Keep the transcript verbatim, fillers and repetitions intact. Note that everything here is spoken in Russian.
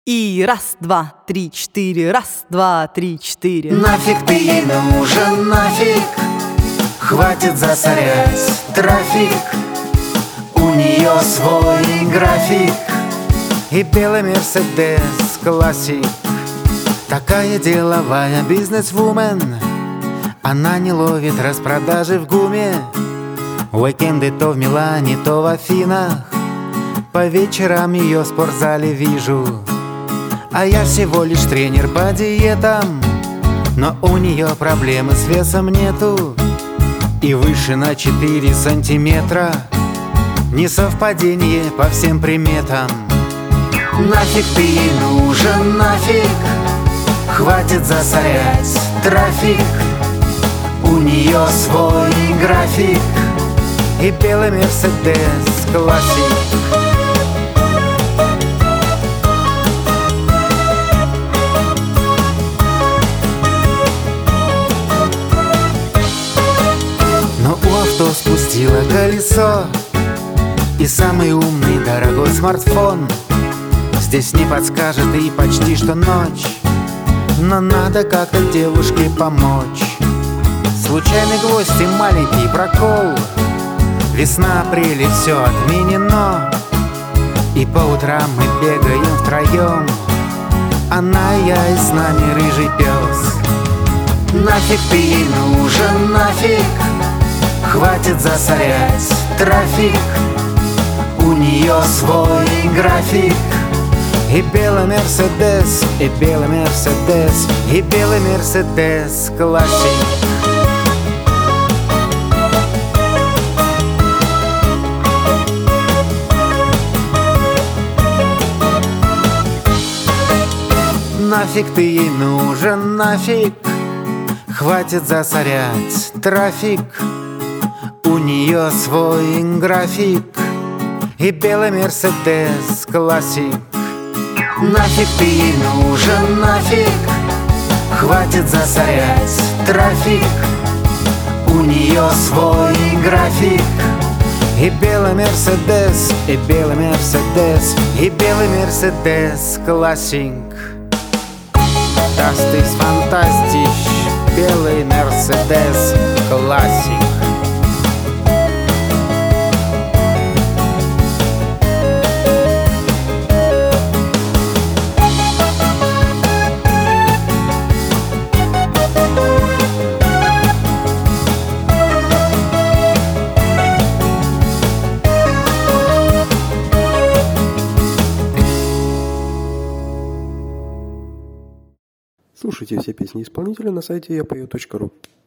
И раз, два, три, четыре, раз, два, три, четыре. Нафиг ты ей нужен, нафиг, хватит засорять трафик. У нее свой график и белый Мерседес классик. Такая деловая бизнесвумен, она не ловит распродажи в ГУМе. Уикенды то в Милане, то в Афинах, по вечерам ее в спортзале вижу. А я всего лишь тренер по диетам, но у нее проблемы с весом нету. И выше на четыре сантиметра, несовпадение по всем приметам. Нафиг ты ей нужен, нафиг, хватит засорять трафик. У нее свой график и белый Мерседес классик. Но у авто спустило колесо, и самый умный дорогой смартфон здесь не подскажет, и почти что ночь, но надо как-то девушке помочь. Случайный гвоздь и маленький прокол, весна, апрель и все отменено. И по утрам мы бегаем втроем, она, я и с нами рыжий пес. Нафиг ты ей нужен, нафиг, хватит засорять трафик. У нее свой график и белый Мерседес, и белый Мерседес, и белый Мерседес классик. Нафиг ты ей нужен, нафиг, хватит засорять трафик. У нее свой график и белый Мерседес классик. Нафиг ты ей нужен, нафиг, хватит засорять трафик. У нее свой график и белый Мерседес, и белый Мерседес, и белый Мерседес классик. Das ist fantastisch, белый Мерседес классик. Слушайте все песни исполнителя на сайте я пою точка ру.